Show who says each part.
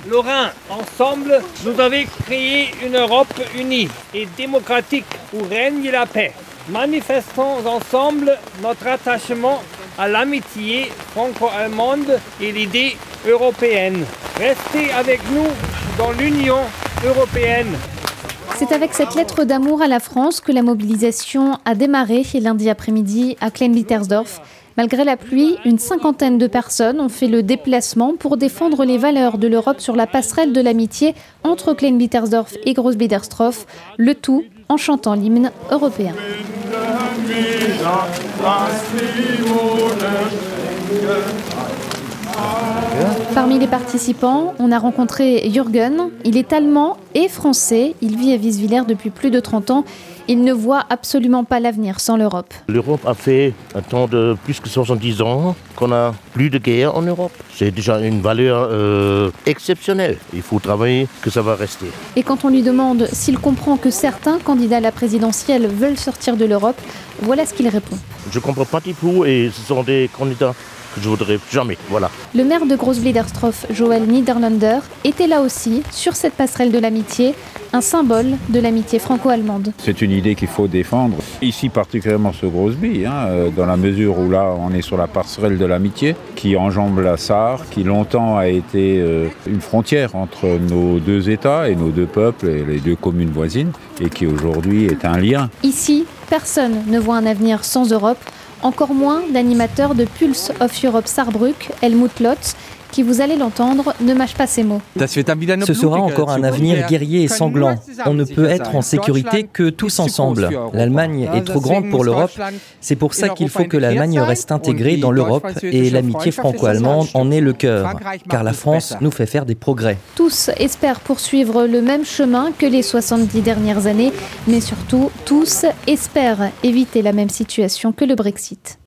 Speaker 1: Lorrains, ensemble, nous avons créé une Europe unie et démocratique où règne la paix. Manifestons ensemble notre attachement à l'amitié franco-allemande et l'idée européenne. Restez avec nous dans l'Union européenne.
Speaker 2: C'est avec cette lettre d'amour à la France que la mobilisation a démarré lundi après-midi à Klein-Wittersdorf. Malgré la pluie, une cinquantaine de personnes ont fait le déplacement pour défendre les valeurs de l'Europe sur la passerelle de l'amitié entre Klein-Wittersdorf et Groß-Bledersdorf, le tout en chantant l'hymne européen. Parmi les participants, on a rencontré Jürgen. Il est allemand et français. Il vit à Wieswiller depuis plus de 30 ans. Il ne voit absolument pas l'avenir sans l'Europe.
Speaker 3: L'Europe a fait un temps de plus que 70 ans qu'on n'a plus de guerre en Europe. C'est déjà une valeur exceptionnelle. Il faut travailler que ça va rester.
Speaker 2: Et quand on lui demande s'il comprend que certains candidats à la présidentielle veulent sortir de l'Europe, voilà ce qu'il répond.
Speaker 3: Je ne comprends pas du tout et ce sont des candidats que je voudrais jamais, voilà.
Speaker 2: Le maire de Groß-Bledersdorf, Joel Niederländer, était là aussi, sur cette passerelle de l'amitié, un symbole de l'amitié franco-allemande.
Speaker 4: C'est une idée qu'il faut défendre. Ici, particulièrement ce Großby, dans la mesure où là, on est sur la passerelle de l'amitié, qui enjambe la Sarre, qui longtemps a été une frontière entre nos deux États et nos deux peuples et les deux communes voisines, et qui aujourd'hui est un lien.
Speaker 2: Ici, personne ne voit un avenir sans Europe. Encore moins l'animateur de Pulse of Europe Saarbrück, Helmut Lotz, qui, vous allez l'entendre, ne mâche pas ses mots.
Speaker 5: Ce sera encore un avenir guerrier et sanglant. On ne peut être en sécurité que tous ensemble. L'Allemagne est trop grande pour l'Europe. C'est pour ça qu'il faut que l'Allemagne reste intégrée dans l'Europe et l'amitié franco-allemande en est le cœur. Car la France nous fait faire des progrès.
Speaker 2: Tous espèrent poursuivre le même chemin que les 70 dernières années, mais surtout, tous espèrent éviter la même situation que le Brexit.